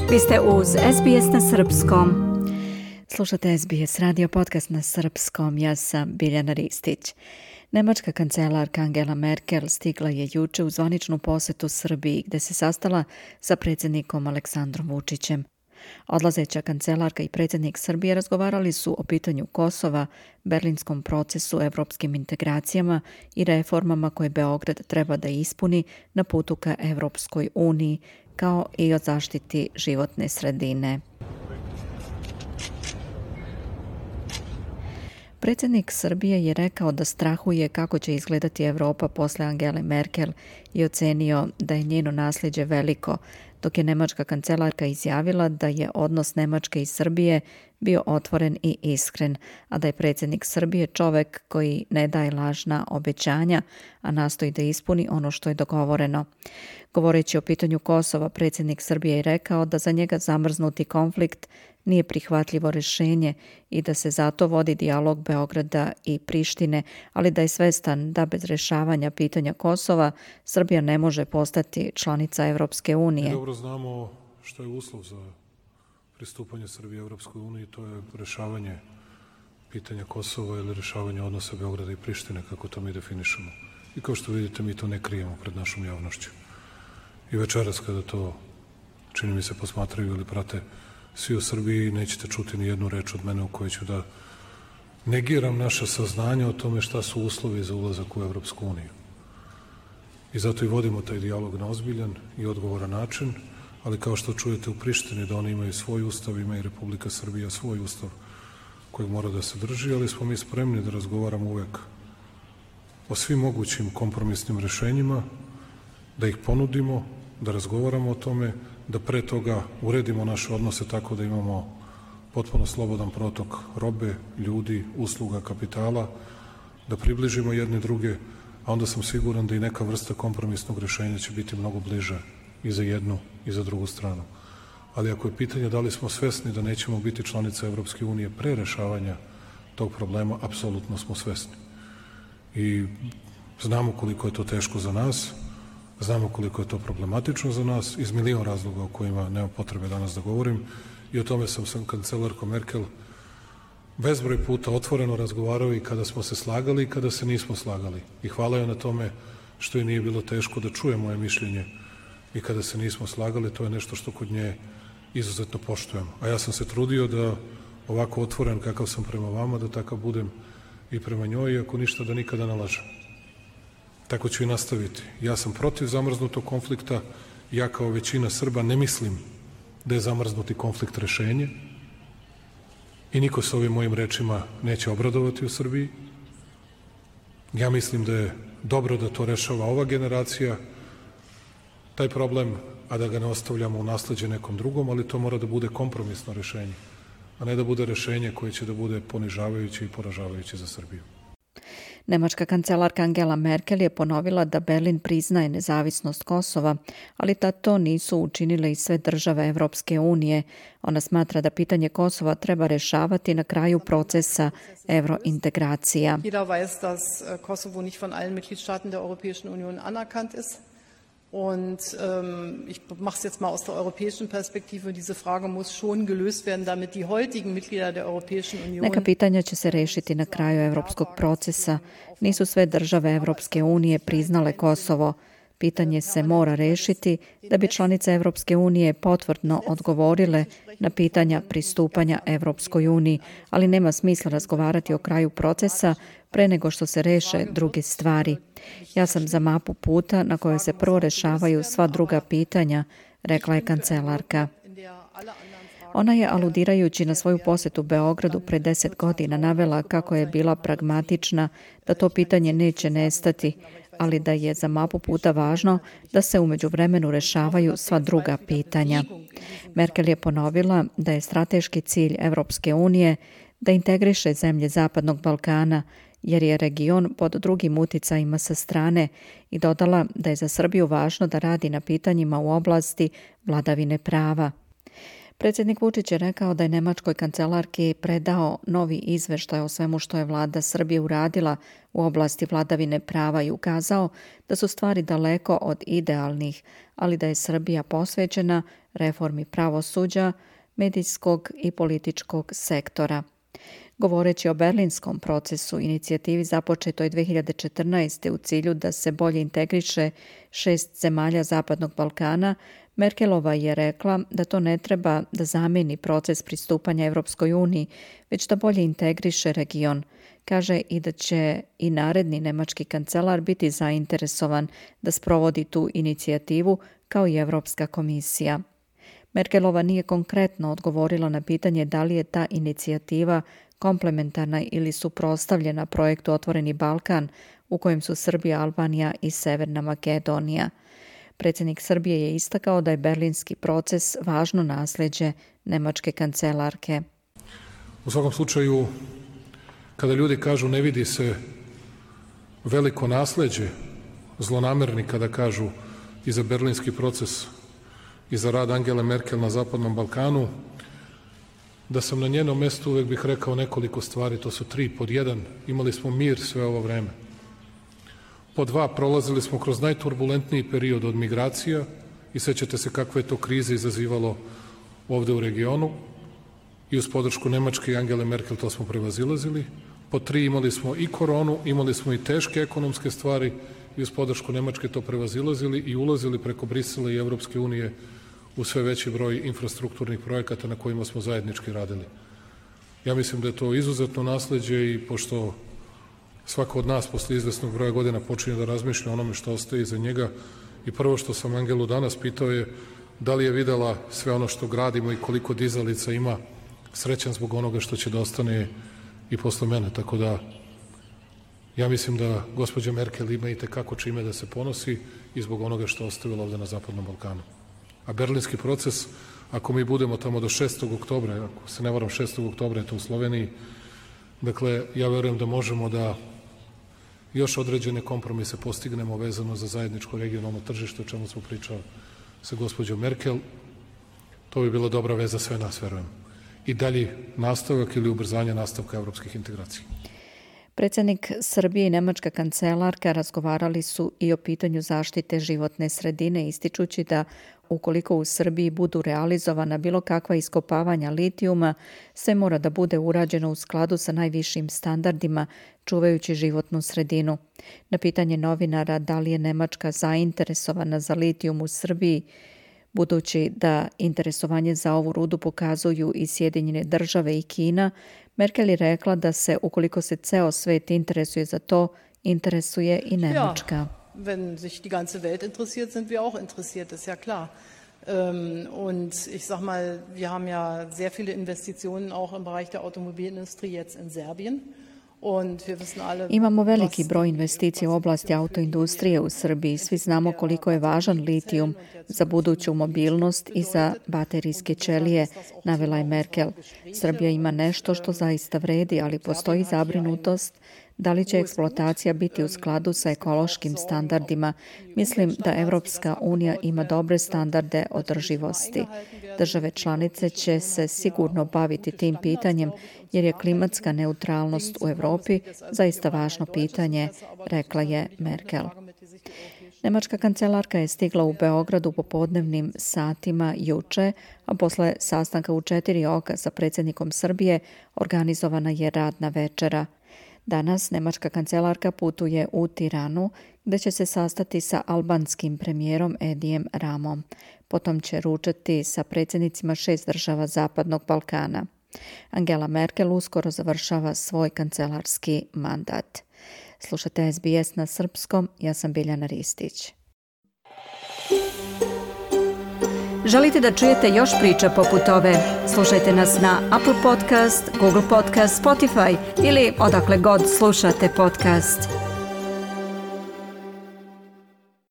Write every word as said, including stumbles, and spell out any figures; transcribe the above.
Vi ste uz S B S na srpskom. Slušate S B S radio podcast na srpskom. Ja sam Biljana Ristić. Nemačka kancelarka Angela Merkel stigla je juče u zvaničnu posetu Srbiji gdje se sastala sa predsjednikom Aleksandrom Vučićem. Odlazeća kancelarka i predsjednik Srbije razgovarali su o pitanju Kosova, berlinskom procesu, evropskim integracijama i reformama koje Beograd treba da ispuni na putu ka Evropskoj uniji, kao i o zaštiti životne sredine. Predsjednik Srbije je rekao da strahuje kako će izgledati Evropa posle Angele Merkel i ocenio da je njeno nasljeđe veliko, dok je nemačka kancelarka izjavila da je odnos Nemačke i Srbije bio otvoren i iskren, a da je predsjednik Srbije čovek koji ne daje lažna obećanja, a nastoji da ispuni ono što je dogovoreno. Govoreći o pitanju Kosova, predsjednik Srbije je rekao da za njega zamrznuti konflikt nije prihvatljivo rješenje i da se zato vodi dijalog Beograda i Prištine, ali da je svestan da bez rješavanja pitanja Kosova Srbija ne može postati članica Evropske unije. Dobro znamo što je uslov za pristupanje Srbije Evropskoj uniji, to je rješavanje pitanja Kosova ili rješavanje odnosa Beograda i Prištine, kako to mi definišemo. I kao što vidite, mi to ne krijemo pred našom javnošću. I večeras kada to, čini mi se, posmatraju ili prate svi u Srbiji, nećete čuti ni jednu reč od mene u kojoj ću da negiram naše saznanje o tome šta su uslovi za ulazak u Evropsku uniju. I zato i vodimo taj dijalog na ozbiljan i odgovoran način, ali kao što čujete u Prištini da oni imaju svoj ustav, ima i Republika Srbija svoj ustav kojeg mora da se drži, ali smo mi spremni da razgovaramo uvek o svim mogućim kompromisnim rešenjima, da ih ponudimo, da razgovaramo o tome, da pre toga uredimo naše odnose tako da imamo potpuno slobodan protok robe, ljudi, usluga, kapitala, da približimo jedne druge, a onda sam siguran da i neka vrsta kompromisnog rješenja će biti mnogo bliže i za jednu i za drugu stranu. Ali ako je pitanje da li smo svesni da nećemo biti članica Evropske unije pre rešavanja tog problema, apsolutno smo svesni. I znamo koliko je to teško za nas, znamo koliko je to problematično za nas, iz milion razloga o kojima nema potrebe danas da govorim, i o tome sam sa kancelarkom Merkel bezbroj puta otvoreno razgovarao i kada smo se slagali i kada se nismo slagali. I hvala joj na tome što je nije bilo teško da čuje moje mišljenje i kada se nismo slagali, to je nešto što kod nje izuzetno poštujem. A ja sam se trudio da ovako otvoren kakav sam prema vama, da takav budem i prema njoj, i ako ništa da nikada ne lažem. Tako ću i nastaviti. Ja sam protiv zamrznutog konflikta, ja kao većina Srba ne mislim da je zamrznuti konflikt rešenje i niko se ovim mojim rečima neće obradovati u Srbiji. Ja mislim da je dobro da to rešava ova generacija, taj problem, a da ga ne ostavljamo u nasleđe nekom drugom, ali to mora da bude kompromisno rešenje, a ne da bude rešenje koje će da bude ponižavajuće i poražavajuće za Srbiju. Nemačka kancelarka Angela Merkel je ponovila da Berlin priznaje nezavisnost Kosova, ali da to nisu učinile i sve države Evropske unije. Ona smatra da pitanje Kosova treba rešavati na kraju procesa evrointegracija. Jeder weiß, dass Kosovo nicht von allen Mitgliedstaaten der Europäischen Union anerkannt ist. Und ähm, ich mache es jetzt mal aus der europäischen Perspektive. Diese Frage muss schon gelöst werden, damit die heutigen Mitglieder der Europäischen Union... Neka pitanja će se rešiti na kraju evropskog procesa. Nisu sve države Evropske unije priznale Kosovo. Pitanje se mora rešiti da bi članice Evropske unije potvrdno odgovorile na pitanja pristupanja Evropskoj uniji, ali nema smisla razgovarati o kraju procesa pre nego što se reše druge stvari. Ja sam za mapu puta na kojoj se prvo rešavaju sva druga pitanja, rekla je kancelarka. Ona je, aludirajući na svoju posetu Beogradu pre deset godina, navela kako je bila pragmatična, da to pitanje neće nestati, ali da je za mapu puta važno da se u međuvremenu rešavaju sva druga pitanja. Merkel je ponovila da je strateški cilj Evropske unije da integriše zemlje Zapadnog Balkana, jer je region pod drugim uticajima sa strane, i dodala da je za Srbiju važno da radi na pitanjima u oblasti vladavine prava. Predsjednik Vučić je rekao da je nemačkoj kancelarki predao novi izveštaj o svemu što je vlada Srbije uradila u oblasti vladavine prava i ukazao da su stvari daleko od idealnih, ali da je Srbija posvećena reformi pravosuđa, medijskog i političkog sektora. Govoreći o berlinskom procesu, inicijativi započetoj dve hiljade četrnaeste. u cilju da se bolje integriše šest zemalja Zapadnog Balkana, Merkelova je rekla da to ne treba da zameni proces pristupanja Evropskoj uniji, već da bolje integriše region. Kaže i da će i naredni nemački kancelar biti zainteresovan da sprovodi tu inicijativu kao i Evropska komisija. Merkelova nije konkretno odgovorila na pitanje da li je ta inicijativa komplementarna ili suprotstavljena projektu Otvoreni Balkan, u kojem su Srbija, Albanija i Severna Makedonija. Predsjednik Srbije je istakao da je berlinski proces važno nasljeđe nemačke kancelarke. U svakom slučaju, kada ljudi kažu ne vidi se veliko nasljeđe, zlonamerni kada kažu i za berlinski proces i za rad Angele Merkel na Zapadnom Balkanu, da sam na njenom mjestu uvijek bih rekao nekoliko stvari, to su tri. Pod jedan, imali smo mir sve ovo vreme. Pod dva, prolazili smo kroz najturbulentniji period od migracija i sećate se kakve je to krize izazivalo ovde u regionu i uz podršku Nemačke i Angele Merkel to smo prevazilazili. Pod tri, imali smo i koronu, imali smo i teške ekonomske stvari i uz podršku Nemačke to prevazilazili i ulazili preko Brisela i Evropske unije u sve veći broj infrastrukturnih projekata na kojima smo zajednički radili. Ja mislim da je to izuzetno nasleđe i pošto svako od nas posle izvesnog broja godina počinje da razmišlja o onome što ostaje iza njega i prvo što sam Angelu danas pitao je da li je videla sve ono što gradimo i koliko dizalica ima, srećan zbog onoga što će da ostane i posle mene. Tako da ja mislim da gospođa Merkel ima i tekako čime da se ponosi i zbog onoga što ostavila ovde na Zapadnom Balkanu. A berlinski proces, ako mi budemo tamo do šestog oktobra, ako se ne varam šestog oktobra je to u Sloveniji, dakle, ja verujem da možemo da još određene kompromise postignemo vezano za zajedničko regionalno tržište, o čemu smo pričali sa gospođom Merkel. To bi bila dobra veza sve nas, verujem. I dalji nastavak ili ubrzanje nastavka evropskih integracija. Predsjednik Srbije i nemačka kancelarka razgovarali su i o pitanju zaštite životne sredine, ističući da ukoliko u Srbiji budu realizovana bilo kakva iskopavanja litijuma, sve mora da bude urađeno u skladu sa najvišim standardima, čuvajući životnu sredinu. Na pitanje novinara da li je Nemačka zainteresovana za litijum u Srbiji, budući da interesovanje za ovu rudu pokazuju i Sjedinjene države i Kina, Merkel je rekla da se, ukoliko se ceo svet interesuje za to, interesuje i Nemačka. Ja, wenn sich die ganze Welt interessiert, sind wir auch interessiert, das ist ja klar. Ähm, und ich sag mal, wir haben ja sehr viele Investitionen auch im Bereich der Automobilindustrie jetzt in Serbien. Imamo veliki broj investicija u oblasti autoindustrije u Srbiji. Svi znamo koliko je važan litijum za buduću mobilnost i za baterijske ćelije, navela je Merkel. Srbija ima nešto što zaista vredi, ali postoji zabrinutost da li će eksploatacija biti u skladu sa ekološkim standardima. Mislim da Evropska unija ima dobre standarde održivosti. Države članice će se sigurno baviti tim pitanjem jer je klimatska neutralnost u Evropi zaista važno pitanje, rekla je Merkel. Nemačka kancelarka je stigla u Beograd u popodnevnim satima juče, a posle sastanka u četiri oka sa predsjednikom Srbije organizovana je radna večera. Danas nemačka kancelarka putuje u Tiranu, gde će se sastati sa albanskim premijerom Edijem Ramom. Potom će ručati sa predsjednicima šest država Zapadnog Balkana. Angela Merkel uskoro završava svoj kancelarski mandat. Slušate S B S na srpskom, ja sam Biljana Ristić. Želite da čujete još priča poput ove? Slušajte nas na Apple Podcast, Google Podcast, Spotify ili odakle god slušate podcast.